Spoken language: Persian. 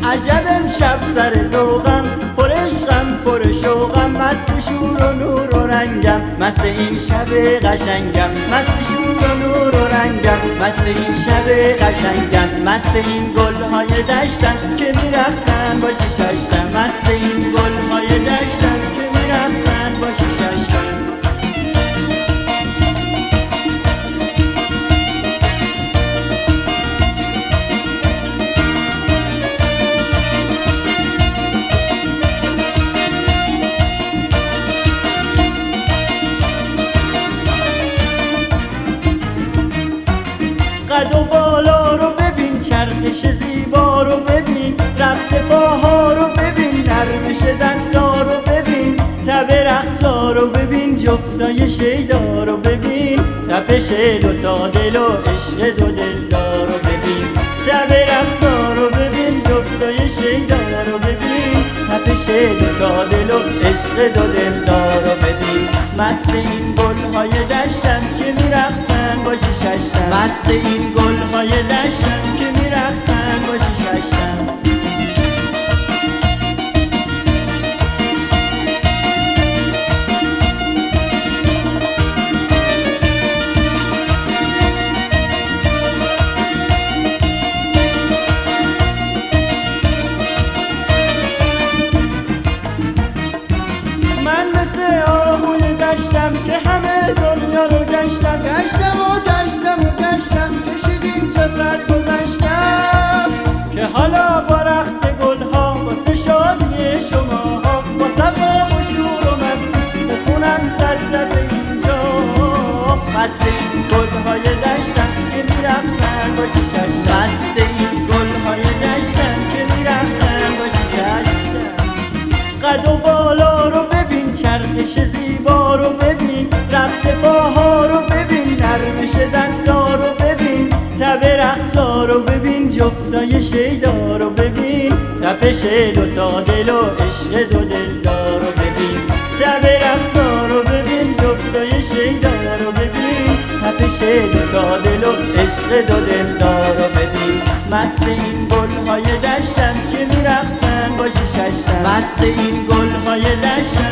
عجب امشب سر ذوقم، پر عشقم پر شوقم، مست شور و نور و رنگم، مست این شب قشنگم، مست شور و نور و رنگم، مست این شب قشنگم، مست این گل‌های دشتم که میرقصن با ششم، مست این گل‌های دشتم که میرقصن با ششم. قد و بالا رو ببین، چرخش زیبا رو ببین، رقص پاها رو ببین، نرمش دستا رو ببین، تب رقصا رو ببین، جفتای شیدا رو ببین، تپش دوتا دل و عشق دو دلدار رو ببین، تب رقصا رو ببین، جفتای شیدا رو ببین، تپش دوتا دل و عشق دو دلدار رو ببین. مست این گل‌های دشتم که میرقصن با ششم، مست این گل‌های دشتم که میرقصن با ششم. من مثل آهوی دشتم که همه دنیا رو گشتم، گشتم و گشتم و گشتم، کشیدیم تا سر گذشتم، که حالا با رقص گلها واسه شادی شماها، با صفا و شور و مستی بخونم سجده اینجا. مست این گل‌های دشتم که میرقصن با ششم، مست این گل‌های دشتم که میرقصن با ششم. قد و بالا رو ببین، چرخش زیبا رو ببین، رقص پاها رو ببین، نرمش دستا رو ببین، تب رقصا رو ببین، جفتای شیدا رو ببین، تپش دوتا دل و عشق دو دلدار رو ببین، تب رقصا رو ببین، جفتای شیدا رو ببین، تپش دوتا دل و عشق دو دلدار رو ببین. مست این گل‌های دشتم که میرقصن با ششم، مست این گل‌های دشتم